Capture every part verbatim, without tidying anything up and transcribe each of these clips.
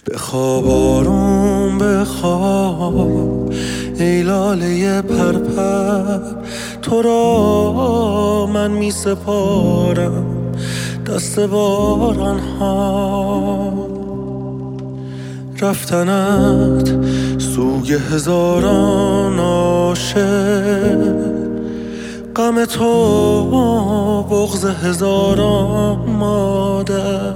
بخواب آروم بخواب ای لاله پرپر، تو را من می سپارم دست باران ها. رفتنت سوگ هزاران عاشق، غم تو بغض هزاران مادر.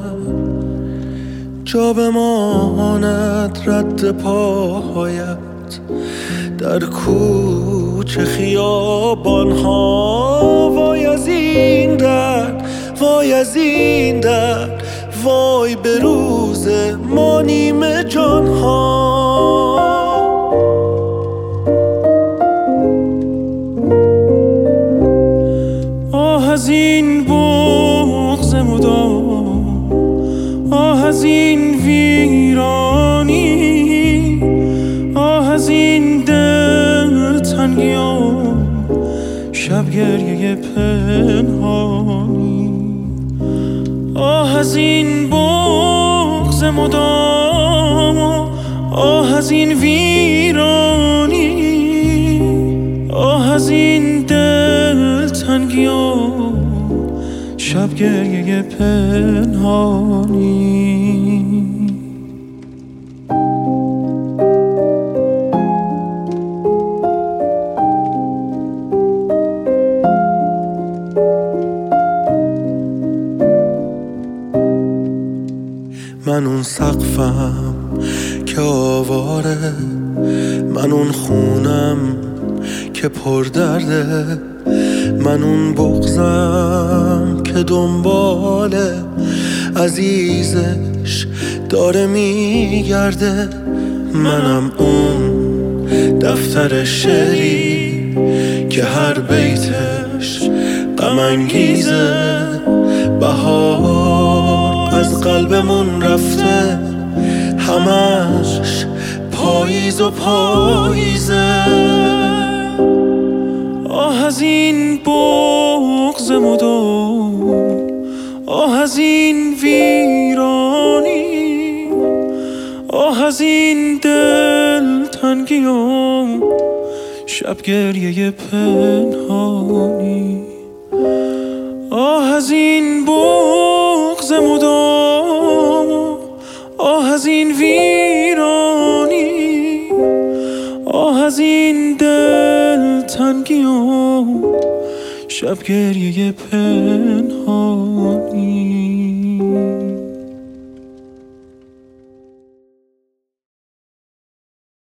جا بماند رد پایت در کوچه خیابان ها. وای از این درد، وای از این درد، وای به روز ما نیمه جان ها. آه از این بغض مدام، آه از این ویرانی، آه از این دل تنگیان شب گریه پنهانی. آه از این بغض مدام، آه از این ویرانی، آه از این دل تنگیان شب گریه پنهانی. من اون سقفم که آواره، من اون خونم که پر درده، من اون بغضم که دنبال عزیزش داره میگرده. منم اون دفتر شعری که هر بیتش غم انگیزه. بهار از قلبمون رفته، همش پاییز و پاییزه. آه از این بغض مدام، آه از این ویرانی، آه از این دل تنگیام شب گریه پنهانی. آه از این بغض مدام، آه از این ویرانی، آه از این دل تنگیام شب گریه پنهانی.